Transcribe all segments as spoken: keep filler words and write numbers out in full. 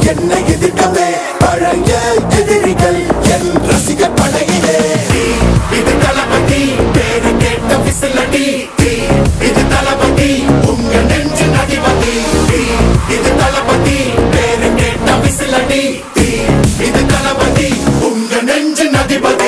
என்னை எதிர்க்கவே பழைய எதிரிகள் என் ரசிகர் படையிலே. இது தளபதி பேரு கேட்ட விசிலடி, இது தளபதி உங்க நெஞ்சு அதிபதி. இது தளபதி பேரு கேட்ட விசிலடி, இது தளபதி உங்க நெஞ்சு அதிபதி.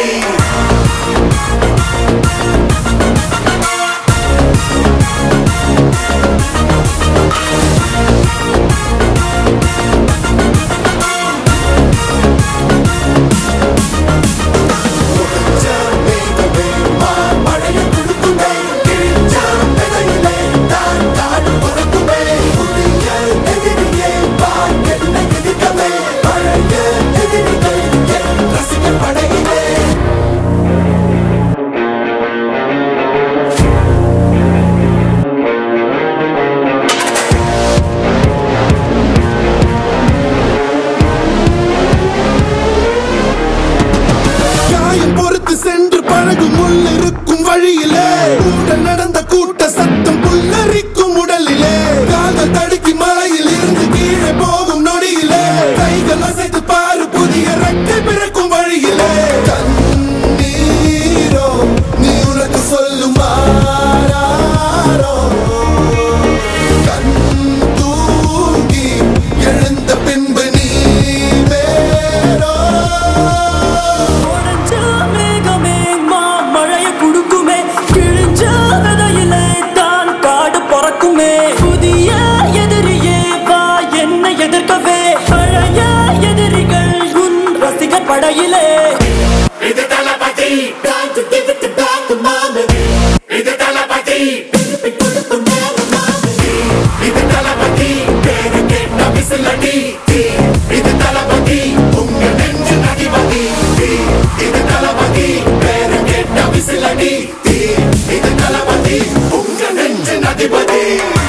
சென்று பழகும் உள்ளிருக்கும் வழியிலே உடன் நடந்த கூட்ட சத்தம் புல்லரிக்கும் உடலிலே. காதல் தடுக்கி மலையில் இருந்து கீழே போகும் நொடியிலே கைகள் அசைத்து பாரு புதிய ரெக்கை பிறக்கும் வழியிலே. கண்ணீரோ நீ உனக்கு சொல்லும் ஆராரோ, கண் தூங்கி எழுந்த பின்பு நீ வேறோ. புதிய எதிரியே வா என்னை எதிர்க்கவே பழைய எதிரிகள் உன் ரசிகர் படையிலே. இது தளபதி இது தளபதி இது தளபதி பேரு கேட்ட விசிலடி, இது தளபதி உங்க நெஞ்சு அதிபதி. இது தளபதி பேரு கேட்ட விசிலடி, இது தளபதி உங்க நெஞ்சு அதிபதி.